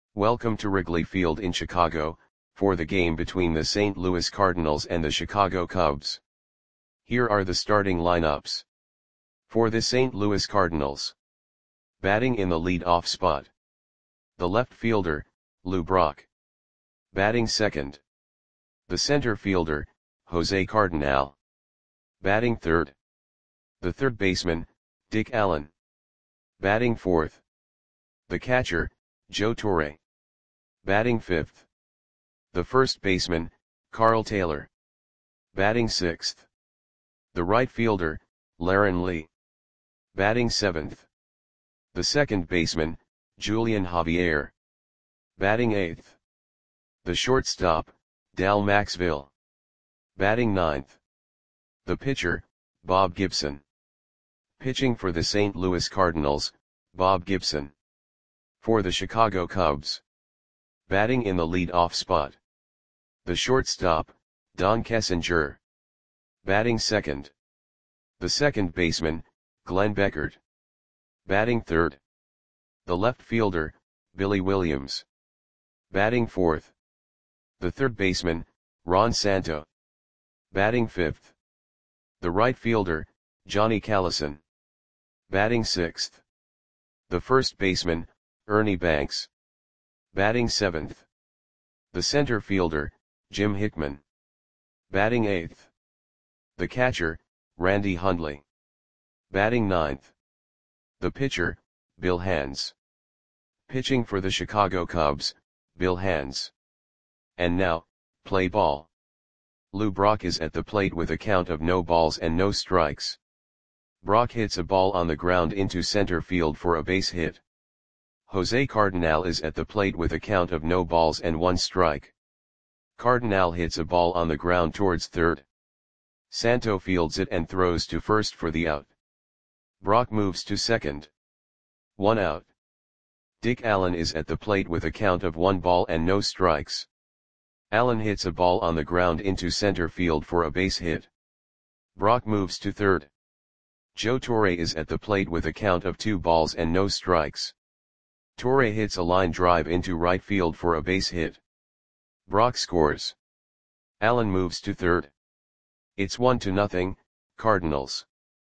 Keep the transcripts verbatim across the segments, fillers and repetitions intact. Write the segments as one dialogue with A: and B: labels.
A: Welcome to Wrigley Field in Chicago, for the game between the Saint Louis Cardinals and the Chicago Cubs. Here are the starting lineups. For the Saint Louis Cardinals. Batting in the lead-off spot. The left fielder, Lou Brock. Batting second. The center fielder, Jose Cardenal. Batting third. The third baseman, Dick Allen. Batting fourth. The catcher, Joe Torre. Batting fifth. The first baseman, Carl Taylor. Batting sixth. The right fielder, Laren Lee. Batting seventh. The second baseman, Julian Javier. Batting eighth. The shortstop, Dal Maxville. Batting ninth. The pitcher, Bob Gibson. Pitching for the Saint Louis Cardinals, Bob Gibson. For the Chicago Cubs. Batting in the lead-off spot. The shortstop, Don Kessinger. Batting second. The second baseman, Glenn Beckert. Batting third. The left fielder, Billy Williams. Batting fourth. The third baseman, Ron Santo. Batting fifth. The right fielder, Johnny Callison. Batting sixth. The first baseman, Ernie Banks. Batting seventh. The center fielder, Jim Hickman. Batting eighth. The catcher, Randy Hundley. Batting ninth. The pitcher, Bill Hands. Pitching for the Chicago Cubs, Bill Hands. And now, play ball. Lou Brock is at the plate with a count of no balls and no strikes. Brock hits a ball on the ground into center field for a base hit. Jose Cardenal is at the plate with a count of no balls and one strike. Cardenal hits a ball on the ground towards third. Santo fields it and throws to first for the out. Brock moves to second. One out. Dick Allen is at the plate with a count of one ball and no strikes. Allen hits a ball on the ground into center field for a base hit. Brock moves to third. Joe Torre is at the plate with a count of two balls and no strikes. Torre hits a line drive into right field for a base hit. Brock scores. Allen moves to third. It's one to nothing, Cardinals.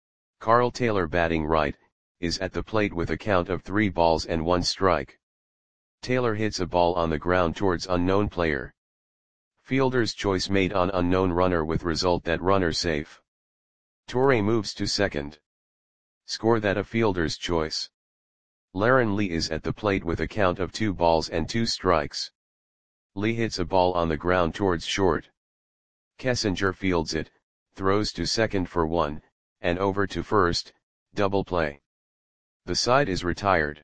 A: Carl Taylor, batting right, is at the plate with a count of three balls and one strike. Taylor hits a ball on the ground towards unknown player. Fielder's choice made on unknown runner with result that runner safe. Torre moves to second. Score that a fielder's choice. Laren Lee is at the plate with a count of two balls and two strikes. Lee hits a ball on the ground towards short. Kessinger fields it, throws to second for one, and over to first, double play. The side is retired.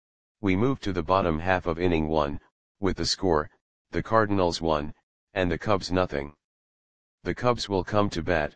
A: We move to the bottom half of inning one, with the score, the Cardinals one, and the Cubs nothing. The Cubs will come to bat.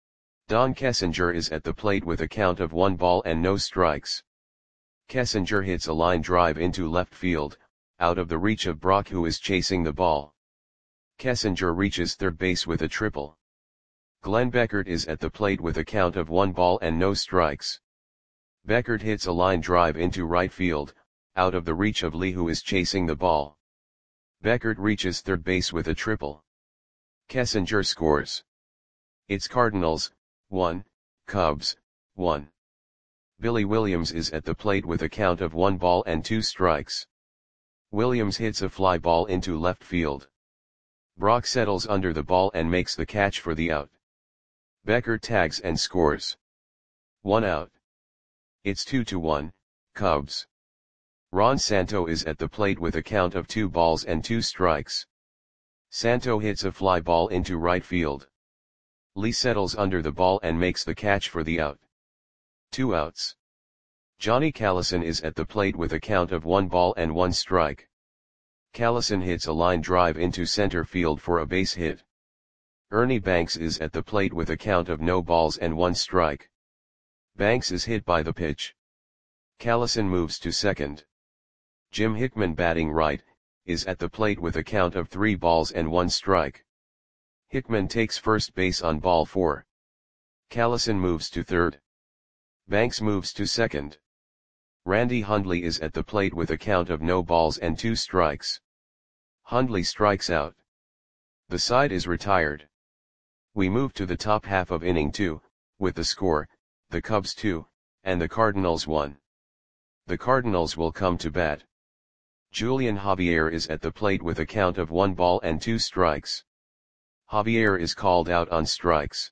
A: Don Kessinger is at the plate with a count of one ball and no strikes. Kessinger hits a line drive into left field, out of the reach of Brock, who is chasing the ball. Kessinger reaches third base with a triple. Glenn Beckert is at the plate with a count of one ball and no strikes. Beckert hits a line drive into right field, out of the reach of Lee, who is chasing the ball. Beckert reaches third base with a triple. Kessinger scores. It's Cardinals, one, Cubs, one. Billy Williams is at the plate with a count of one ball and two strikes. Williams hits a fly ball into left field. Brock settles under the ball and makes the catch for the out. Beckert tags and scores. One out. It's two to one, Cubs. Ron Santo is at the plate with a count of two balls and two strikes. Santo hits a fly ball into right field. Lee settles under the ball and makes the catch for the out. Two outs. Johnny Callison is at the plate with a count of one ball and one strike. Callison hits a line drive into center field for a base hit. Ernie Banks is at the plate with a count of no balls and one strike. Banks is hit by the pitch. Callison moves to second. Jim Hickman, batting right, is at the plate with a count of three balls and one strike. Hickman takes first base on ball four. Callison moves to third. Banks moves to second. Randy Hundley is at the plate with a count of no balls and two strikes. Hundley strikes out. The side is retired. We move to the top half of inning two, with the score, the Cubs two, and the Cardinals one. The Cardinals will come to bat. Julian Javier is at the plate with a count of one ball and two strikes. Javier is called out on strikes.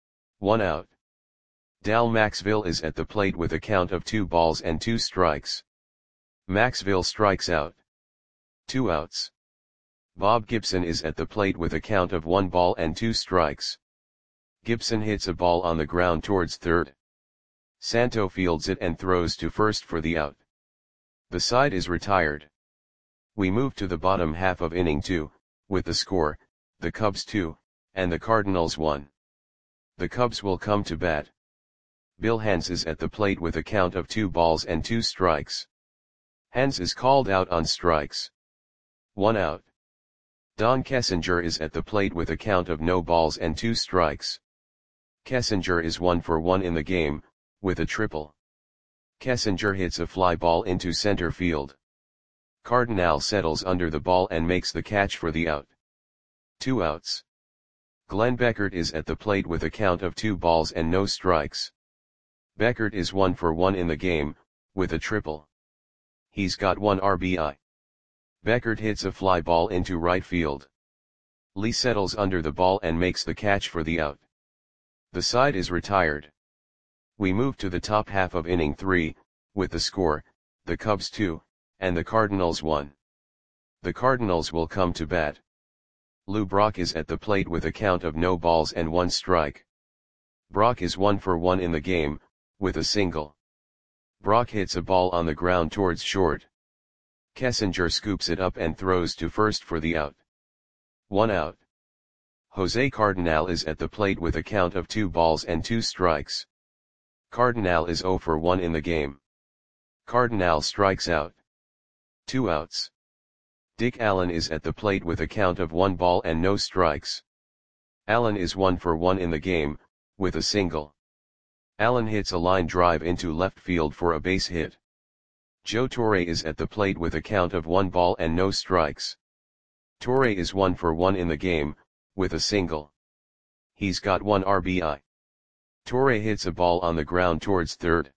A: One out. Dal Maxville is at the plate with a count of two balls and two strikes. Maxville strikes out. Two outs. Bob Gibson is at the plate with a count of one ball and two strikes. Gibson hits a ball on the ground towards third. Santo fields it and throws to first for the out. The side is retired. We move to the bottom half of inning two, with the score, the Cubs two, and the Cardinals one. The Cubs will come to bat. Bill Hands is at the plate with a count of two balls and two strikes. Hands is called out on strikes. One out. Don Kessinger is at the plate with a count of no balls and two strikes. Kessinger is one for one in the game, with a triple. Kessinger hits a fly ball into center field. Cardinal settles under the ball and makes the catch for the out. Two outs. Glenn Beckert is at the plate with a count of two balls and no strikes. Beckert is one for one in the game, with a triple. He's got one R B I. Beckert hits a fly ball into right field. Lee settles under the ball and makes the catch for the out. The side is retired. We move to the top half of inning three, with the score, the Cubs two, and the Cardinals one. The Cardinals will come to bat. Lou Brock is at the plate with a count of no balls and one strike. Brock is one for one in the game, with a single. Brock hits a ball on the ground towards short. Kessinger scoops it up and throws to first for the out. One out. Jose Cardinal is at the plate with a count of two balls and two strikes. Cardinal is zero for one in the game. Cardinal strikes out. Two outs. Dick Allen is at the plate with a count of one ball and no strikes. Allen is one for one in the game, with a single. Allen hits a line drive into left field for a base hit. Joe Torre is at the plate with a count of one ball and no strikes. Torre is one for one in the game, with a single. He's got one R B I. Torre hits a ball on the ground towards third.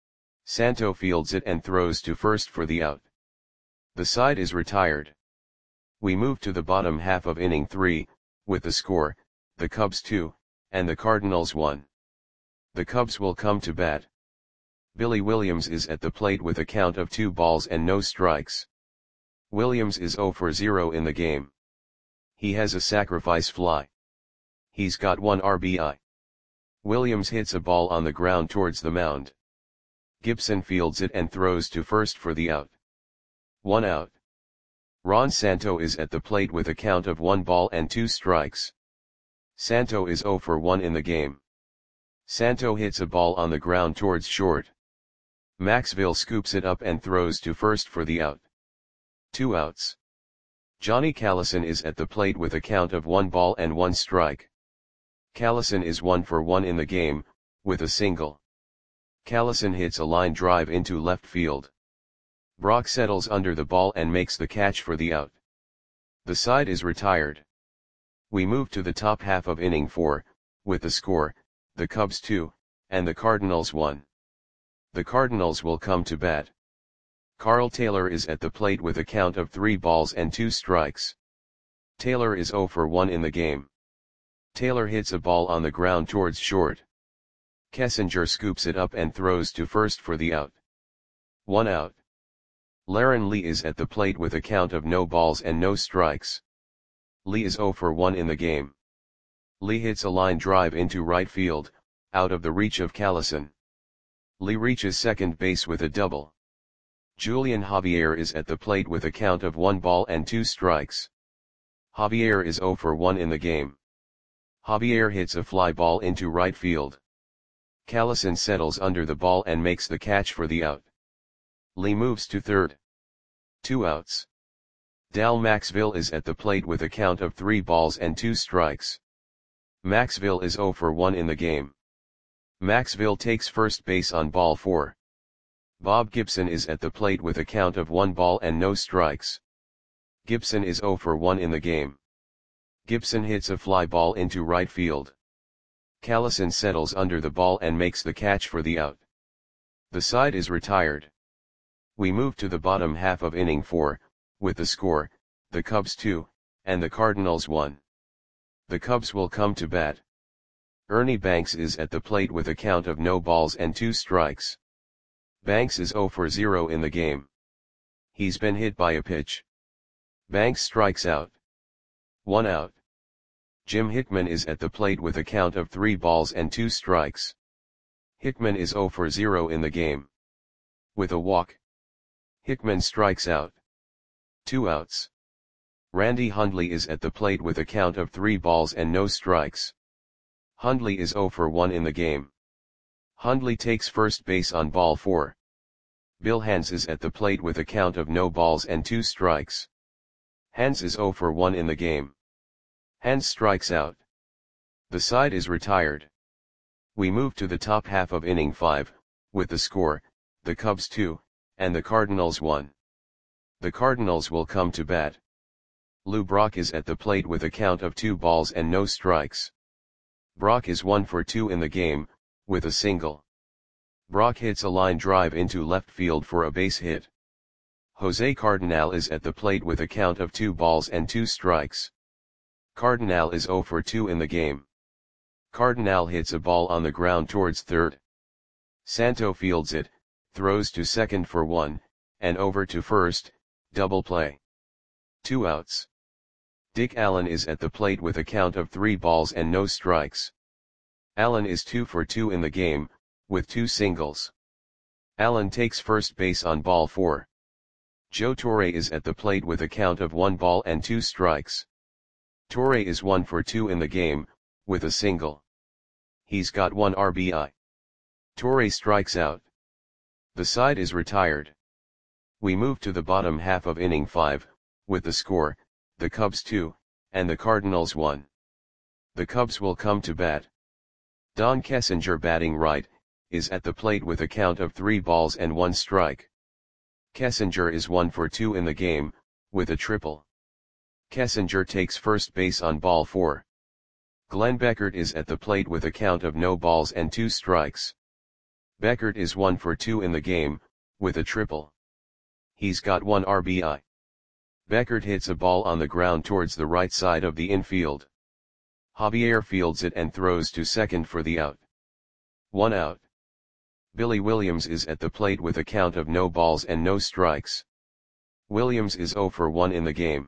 A: Santo fields it and throws to first for the out. The side is retired. We move to the bottom half of inning three, with the score, the Cubs two, and the Cardinals one. The Cubs will come to bat. Billy Williams is at the plate with a count of two balls and no strikes. Williams is zero for zero in the game. He has a sacrifice fly. He's got one R B I. Williams hits a ball on the ground towards the mound. Gibson fields it and throws to first for the out. One out. Ron Santo is at the plate with a count of one ball and two strikes. Santo is zero for one in the game. Santo hits a ball on the ground towards short. Maxville scoops it up and throws to first for the out. Two outs. Johnny Callison is at the plate with a count of one ball and one strike. Callison is one for one in the game, with a single. Callison hits a line drive into left field. Brock settles under the ball and makes the catch for the out. The side is retired. We move to the top half of inning four, with the score, the Cubs two, and the Cardinals one. The Cardinals will come to bat. Carl Taylor is at the plate with a count of three balls and two strikes. Taylor is zero for one in the game. Taylor hits a ball on the ground towards short. Kessinger scoops it up and throws to first for the out. One out. Laren Lee is at the plate with a count of no balls and no strikes. Lee is zero for one in the game. Lee hits a line drive into right field, out of the reach of Callison. Lee reaches second base with a double. Julian Javier is at the plate with a count of one ball and two strikes. Javier is zero for one in the game. Javier hits a fly ball into right field. Callison settles under the ball and makes the catch for the out. Lee moves to third. Two outs. Dal Maxville is at the plate with a count of three balls and two strikes. Maxville is zero for one in the game. Maxville takes first base on ball four. Bob Gibson is at the plate with a count of one ball and no strikes. Gibson is zero for one in the game. Gibson hits a fly ball into right field. Callison settles under the ball and makes the catch for the out. The side is retired. We move to the bottom half of inning four, with the score, the Cubs two, and the Cardinals one. The Cubs will come to bat. Ernie Banks is at the plate with a count of no balls and two strikes. Banks is zero for zero in the game. He's been hit by a pitch. Banks strikes out. One out. Jim Hickman is at the plate with a count of three balls and two strikes. Hickman is zero for zero in the game. With a walk, Hickman strikes out. Two outs. Randy Hundley is at the plate with a count of three balls and no strikes. Hundley is zero for one in the game. Hundley takes first base on ball four. Bill Hands is at the plate with a count of no balls and two strikes. Hands is zero for one in the game. Hands strikes out. The side is retired. We move to the top half of inning five, with the score, the Cubs two, and the Cardinals one. The Cardinals will come to bat. Lou Brock is at the plate with a count of two balls and no strikes. Brock is one for two in the game, with a single. Brock hits a line drive into left field for a base hit. Jose Cardinal is at the plate with a count of two balls and two strikes. Cardinal is zero for two in the game. Cardinal hits a ball on the ground towards third. Santo fields it, throws to second for one, and over to first, double play. Two outs. Dick Allen is at the plate with a count of three balls and no strikes. Allen is two for two in the game, with two singles. Allen takes first base on ball four. Joe Torre is at the plate with a count of one ball and two strikes. Torre is one for two in the game, with a single. He's got one R B I. Torre strikes out. The side is retired. We move to the bottom half of inning five, with the score, the Cubs two, and the Cardinals one. The Cubs will come to bat. Don Kessinger, batting right, is at the plate with a count of three balls and one strike. Kessinger is one for two in the game, with a triple. Kessinger takes first base on ball four. Glenn Beckert is at the plate with a count of no balls and two strikes. Beckert is one for two in the game, with a triple. He's got one R B I. Beckert hits a ball on the ground towards the right side of the infield. Javier fields it and throws to second for the out. One out. Billy Williams is at the plate with a count of no balls and no strikes. Williams is zero for one in the game.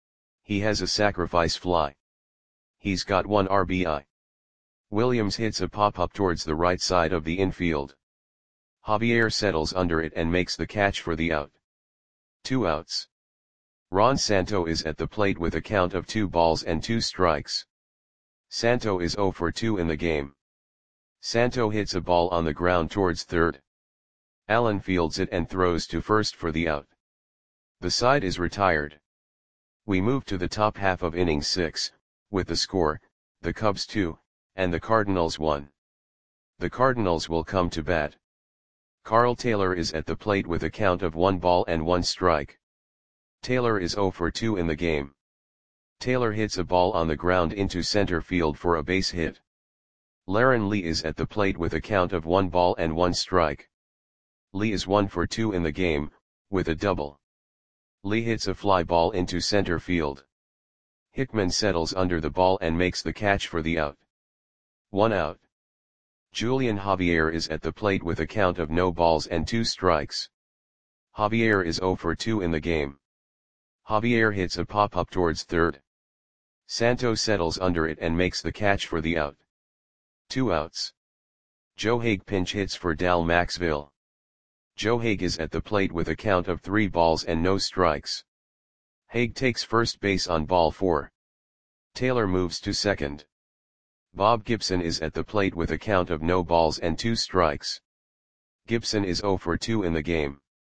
A: He has a sacrifice fly. He's got one R B I. Williams hits a pop-up towards the right side of the infield. Javier settles under it and makes the catch for the out. Two outs. Ron Santo is at the plate with a count of two balls and two strikes. Santo is zero for two in the game. Santo hits a ball on the ground towards third. Allen fields it and throws to first for the out. The side is retired. We move to the top half of inning six, with the score, the Cubs two, and the Cardinals one. The Cardinals will come to bat. Carl Taylor is at the plate with a count of one ball and one strike. Taylor is zero for two in the game. Taylor hits a ball on the ground into center field for a base hit. Laren Lee is at the plate with a count of one ball and one strike. Lee is one for two in the game, with a double. Lee hits a fly ball into center field. Hickman settles under the ball and makes the catch for the out. One out. Julian Javier is at the plate with a count of no balls and two strikes. Javier is zero for two in the game. Javier hits a pop-up towards third. Santo settles under it and makes the catch for the out. Two outs. Joe Haig pinch hits for Dal Maxville. Joe Haig is at the plate with a count of three balls and no strikes. Haig takes first base on ball four. Taylor moves to second. Bob Gibson is at the plate with a count of no balls and two strikes. Gibson is zero for two in the game.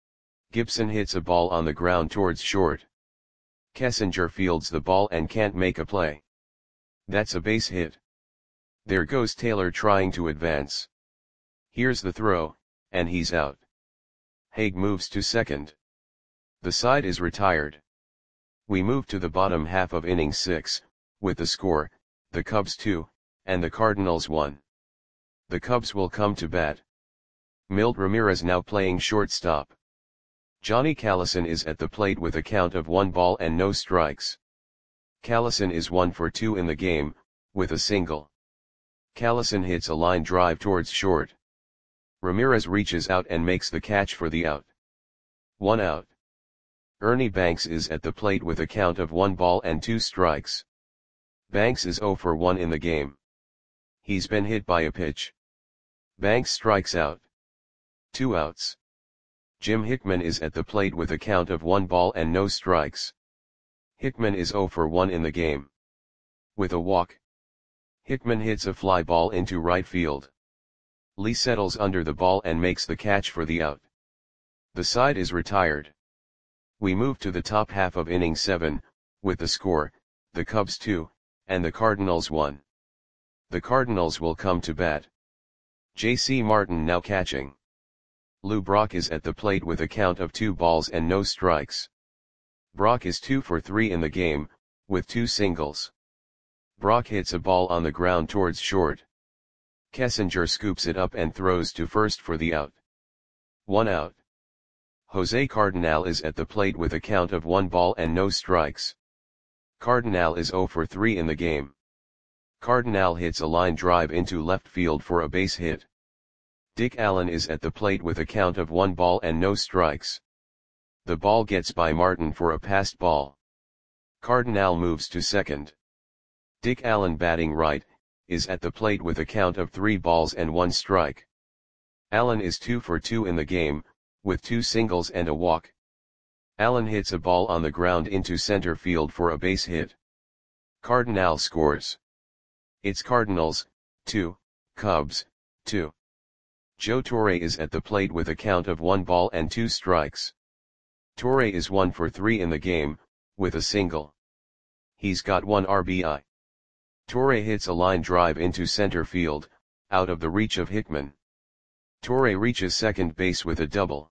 A: Gibson hits a ball on the ground towards short. Kessinger fields the ball and can't make a play. That's a base hit. There goes Taylor trying to advance. Here's the throw, and he's out. Haig moves to second. The side is retired. We move to the bottom half of inning six, with the score, the Cubs two, and the Cardinals one. The Cubs will come to bat. Milt Ramirez now playing shortstop. Johnny Callison is at the plate with a count of one ball and no strikes. Callison is one for two in the game, with a single. Callison hits a line drive towards short. Ramirez reaches out and makes the catch for the out. One out. Ernie Banks is at the plate with a count of one ball and two strikes. Banks is zero for one in the game. He's been hit by a pitch. Banks strikes out. Two outs. Jim Hickman is at the plate with a count of one ball and no strikes. Hickman is zero for one in the game. With a walk. Hickman hits a fly ball into right field. Lee settles under the ball and makes the catch for the out. The side is retired. We move to the top half of inning seven, with the score, the Cubs two, and the Cardinals one. The Cardinals will come to bat. J C Martin now catching. Lou Brock is at the plate with a count of two balls and no strikes. Brock is two for three in the game, with two singles. Brock hits a ball on the ground towards short. Kessinger scoops it up and throws to first for the out. One out. Jose Cardinal is at the plate with a count of one ball and no strikes. Cardinal is zero for three in the game. Cardinal hits a line drive into left field for a base hit. Dick Allen is at the plate with a count of one ball and no strikes. The ball gets by Martin for a passed ball. Cardinal moves to second. Dick Allen, batting right, is at the plate with a count of three balls and one strike. Allen is two for two in the game, with two singles and a walk. Allen hits a ball on the ground into center field for a base hit. Cardinal scores. It's Cardinals, two, Cubs, two. Joe Torre is at the plate with a count of one ball and two strikes. Torre is one for three in the game, with a single. He's got one R B I. Torre hits a line drive into center field, out of the reach of Hickman. Torre reaches second base with a double.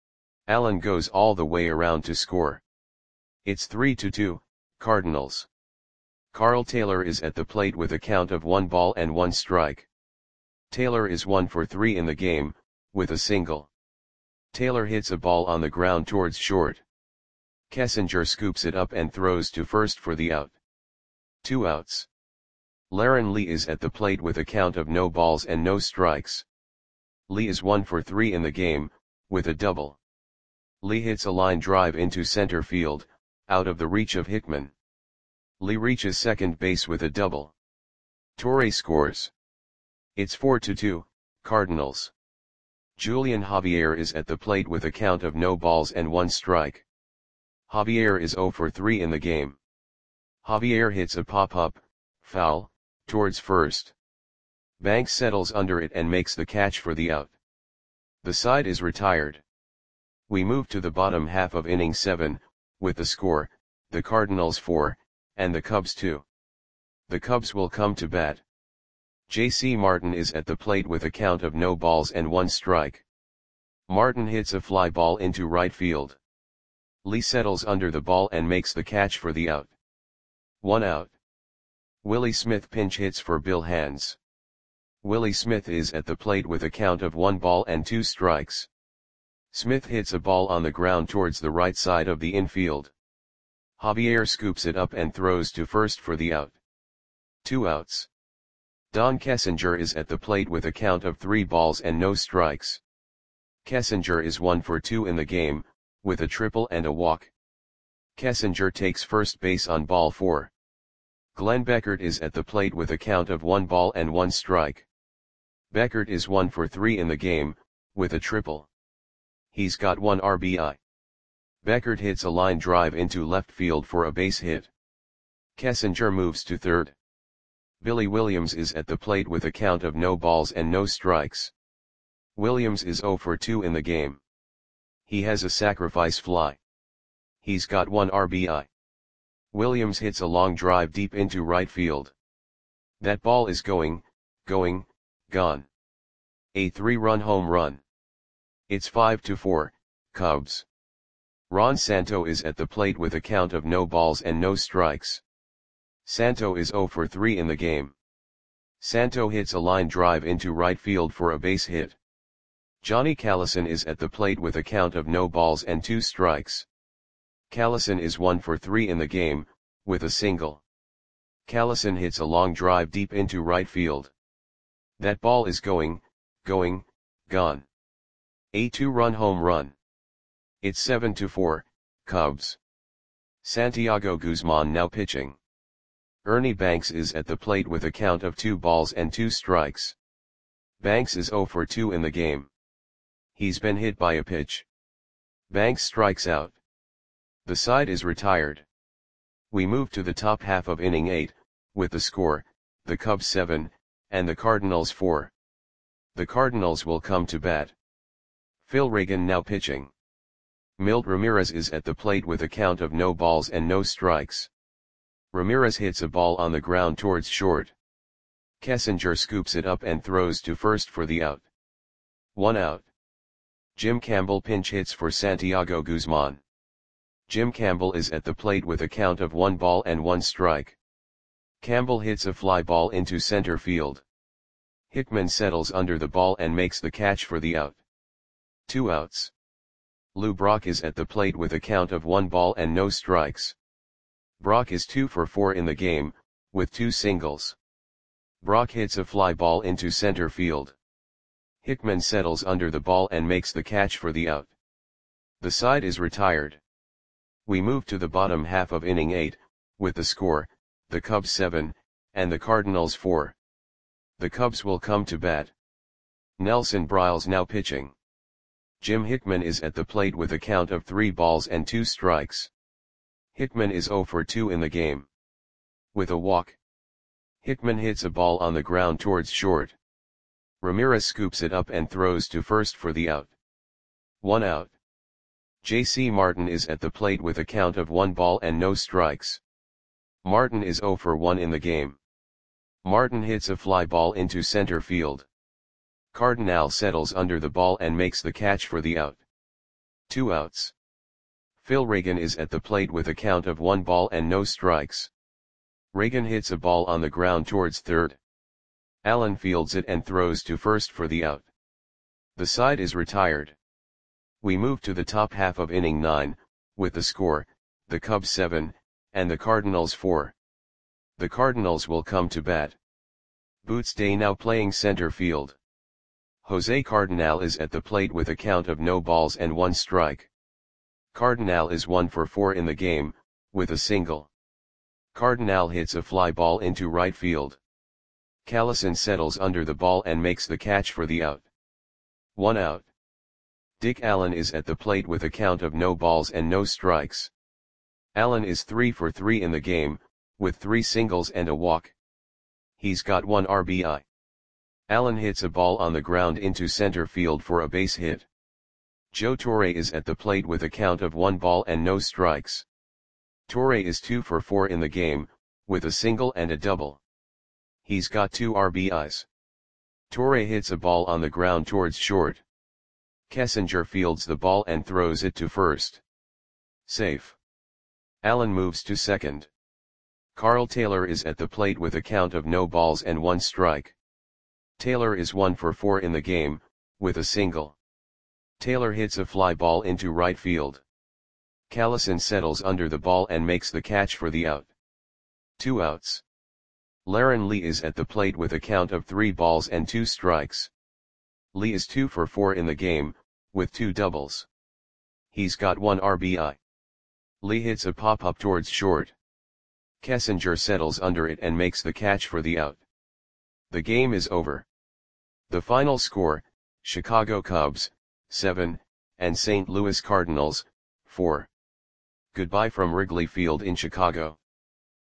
A: Allen goes all the way around to score. It's three to two, Cardinals. Carl Taylor is at the plate with a count of one ball and one strike. Taylor is one for three in the game, with a single. Taylor hits a ball on the ground towards short. Kessinger scoops it up and throws to first for the out. Two outs. Laren Lee is at the plate with a count of no balls and no strikes. Lee is one for three in the game, with a double. Lee hits a line drive into center field, out of the reach of Hickman. Lee reaches second base with a double. Torre scores. It's four to two, Cardinals. Julian Javier is at the plate with a count of no balls and one strike. Javier is zero for three in the game. Javier hits a pop-up, foul, towards first. Banks settles under it and makes the catch for the out. The side is retired. We move to the bottom half of inning seven, with the score, the Cardinals four, and the Cubs two. The Cubs will come to bat. J C Martin is at the plate with a count of no balls and one strike. Martin hits a fly ball into right field. Lee settles under the ball and makes the catch for the out. One out. Willie Smith pinch hits for Bill Hands. Willie Smith is at the plate with a count of one ball and two strikes. Smith hits a ball on the ground towards the right side of the infield. Javier scoops it up and throws to first for the out. Two outs. Don Kessinger is at the plate with a count of three balls and no strikes. Kessinger is one for two in the game, with a triple and a walk. Kessinger takes first base on ball four. Glenn Beckert is at the plate with a count of one ball and one strike. Beckert is one for three in the game, with a triple. He's got one R B I. Beckert hits a line drive into left field for a base hit. Kessinger moves to third. Billy Williams is at the plate with a count of no balls and no strikes. Williams is zero for two in the game. He has a sacrifice fly. He's got one R B I. Williams hits a long drive deep into right field. That ball is going, going, gone. A three-run home run. It's five to four, Cubs. Ron Santo is at the plate with a count of no balls and no strikes. Santo is zero for three in the game. Santo hits a line drive into right field for a base hit. Johnny Callison is at the plate with a count of no balls and two strikes. Callison is one for three in the game, with a single. Callison hits a long drive deep into right field. That ball is going, going, gone. A two-run home run. It's seven to four, Cubs. Santiago Guzman now pitching. Ernie Banks is at the plate with a count of two balls and two strikes. Banks is zero for two in the game. He's been hit by a pitch. Banks strikes out. The side is retired. We move to the top half of inning eight, with the score, the Cubs seven, and the Cardinals four. The Cardinals will come to bat. Phil Reagan now pitching. Milt Ramirez is at the plate with a count of no balls and no strikes. Ramirez hits a ball on the ground towards short. Kessinger scoops it up and throws to first for the out. One out. Jim Campbell pinch hits for Santiago Guzman. Jim Campbell is at the plate with a count of one ball and one strike. Campbell hits a fly ball into center field. Hickman settles under the ball and makes the catch for the out. Two outs. Lou Brock is at the plate with a count of one ball and no strikes. Brock is two for four in the game, with two singles. Brock hits a fly ball into center field. Hickman settles under the ball and makes the catch for the out. The side is retired. We move to the bottom half of inning eight, with the score, the Cubs seven, and the Cardinals four. The Cubs will come to bat. Nelson Briles now pitching. Jim Hickman is at the plate with a count of three balls and two strikes. Hickman is zero for two in the game. With a walk. Hickman hits a ball on the ground towards short. Ramirez scoops it up and throws to first for the out. One out. J C Martin is at the plate with a count of one ball and no strikes. Martin is zero for one in the game. Martin hits a fly ball into center field. Cardinal settles under the ball and makes the catch for the out. Two outs. Phil Reagan is at the plate with a count of one ball and no strikes. Reagan hits a ball on the ground towards third. Allen fields it and throws to first for the out. The side is retired. We move to the top half of inning nine, with the score, the Cubs seven, and the Cardinals four. The Cardinals will come to bat. Boots Day now playing center field. Jose Cardinal is at the plate with a count of no balls and one strike. Cardinal is one for four in the game, with a single. Cardinal hits a fly ball into right field. Callison settles under the ball and makes the catch for the out. One out. Dick Allen is at the plate with a count of no balls and no strikes. Allen is three for three in the game, with three singles and a walk. He's got one R B I. Allen hits a ball on the ground into center field for a base hit. Joe Torre is at the plate with a count of one ball and no strikes. Torre is two for four in the game, with a single and a double. He's got two R B Is. Torre hits a ball on the ground towards short. Kessinger fields the ball and throws it to first. Safe. Allen moves to second. Carl Taylor is at the plate with a count of no balls and one strike. Taylor is one for four in the game, with a single. Taylor hits a fly ball into right field. Callison settles under the ball and makes the catch for the out. Two outs. Laren Lee is at the plate with a count of three balls and two strikes. Lee is two for four in the game, with two doubles. He's got one R B I. Lee hits a pop-up towards short. Kessinger settles under it and makes the catch for the out. The game is over. The final score, Chicago Cubs, seven, and Saint Louis Cardinals, four. Goodbye from Wrigley Field in Chicago.